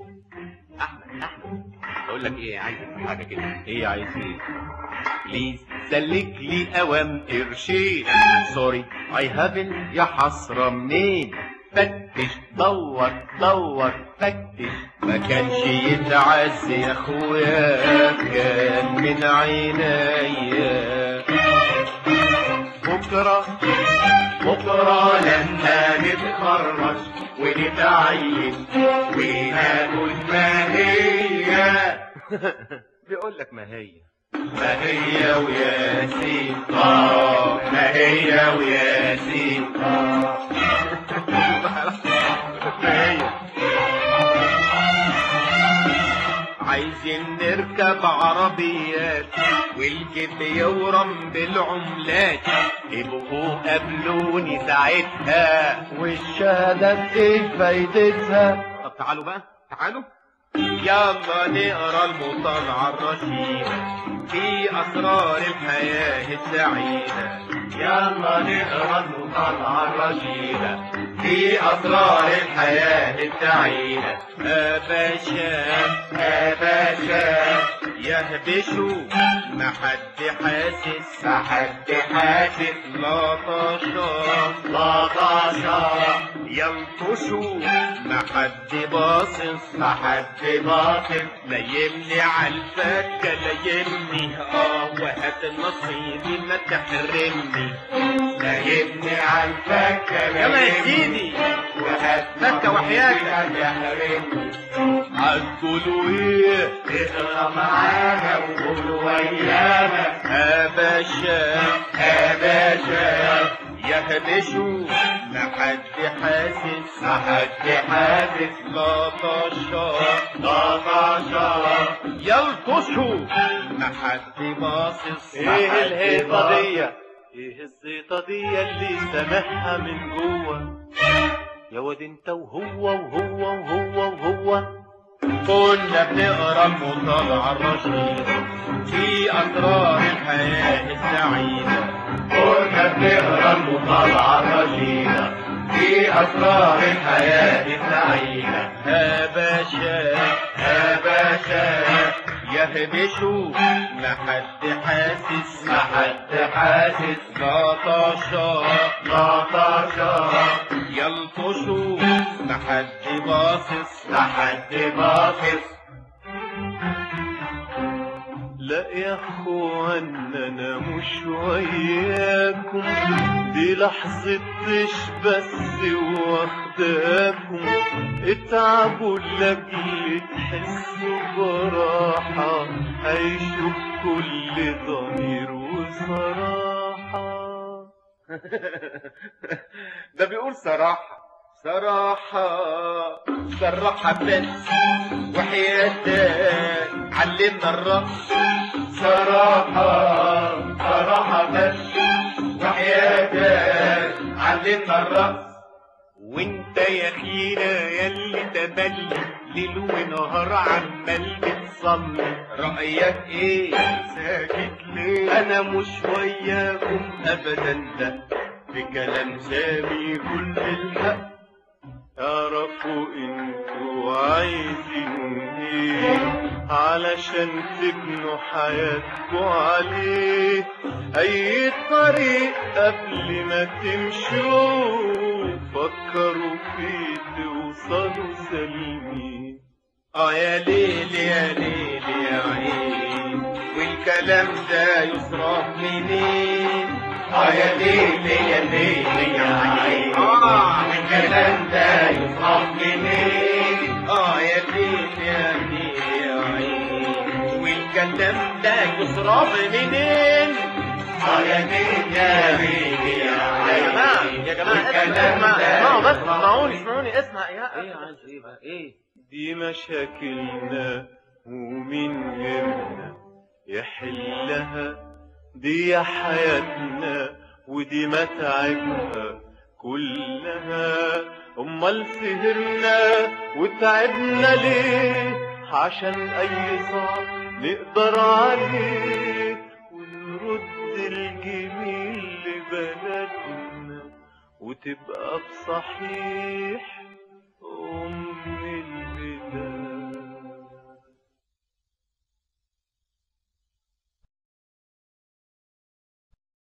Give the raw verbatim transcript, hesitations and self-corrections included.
احمد احمد بقول لك ايه، عايز حاجه كده. ايه عايز ايه؟ بليز سلك لي اوام قرشين. سوري اي هافن. يا حسره منين؟ فتش دور دور فتش. ما كانش يتعز يا اخويا، كان من عينيا. بكره بكره لما نتخرج ونتعين وناكل ما هي. بيقول لك ما هي ما هي وياسين، اه ما هي وياسين، اه ما هي. عايزين نركب عربيات والجيب يورم بالعملات. ابقوا قابلوني ساعتها. والشهادات ايه فايدتها؟ طب تعالوا بقى تعالوا يلا نقرا المطالعة الرشيدة في أسرار الحياة السعيدة. يلا نقرا المطالعة الرشيدة في أسرار الحياة السعيدة. أباشا أباشا يهبشوا ما حد حاسس ما حد حاسس. لطشا لطشا يلطشوا ما حد باصص ما حد باصص. لايمني عالفكة لايمني اه وهات نصيبي ما تحرمني. لايمني عالفكة لايمني وهات فكة وحياتك ما تحرمني. هتقولوا ايه؟ اقرا معانا وقولوا ويانا. اباشا أباشا يهبشوا ما حد حاسس ما حد حاسس. لطشا لطشا يلطشوا ما حد باصص. ايه الهيصة دي؟ ايه الزيطة دي اللي سامعها من جوه؟ يا واد انت وهو وهو وهو وهو. كنا بنقرا المطالعة الرشيدة في أسرار الحياة السعيدة. كنا بنقرا المطالعة الرشيدة في أسرار الحياة السعيدة. اباشا أباشا يهبشوا ما حد حاسس ما حد حاسس. لطشا لطشا يلطشوا ما حد باصص ما حد باصص. لا يا اخوان انا مش وياكم، دي لحظة طش بس واخداكم. اتعبوا لاجل تحسوا براحة، عيشوا بكل ضمير وصراحة. ده بيقول صراحة صراحة صراحة بس وحياتك علمنا الرقص. صراحة صراحة بس وحياتك علمنا الرقص. وانت يا خينا ياللي تبلي ليل ونهار عمال بتصلي. رأيك ايه ساكت ليه؟ انا مش وياكم ابدا، ده في كلام سامي كل الحق. اعرفوا انتوا عايزين ايه علشان تبنوا حياتكوا عليه. اي طريق قبل ما تمشوا فكروا فيه توصلوا سالمين. اه يا ليل يا ليل يا عين والكلام ده يصرف منين؟ اه يا ليل يا ليل يا عين اه والكلام ده يصرف منين؟ اه يا ليل يا ليل يا عين والكلام ده يصرف منين؟ اه يا ليل يا ليل يا عين. يا جماعة يا جماعة اسمعوا اسمعوا بس اسمعوني اسمعوني اسمع. يا ايه عايز ايه بقى ايه؟ دي مشاكلنا ومين غيرنا يحلها، دي حياتنا ودي متاعبها كلها. امال سهرنا وتعبنا ليه؟ عشان اي صعب نقدر عليه ونرد الجميل لبلدنا وتبقى بصحيح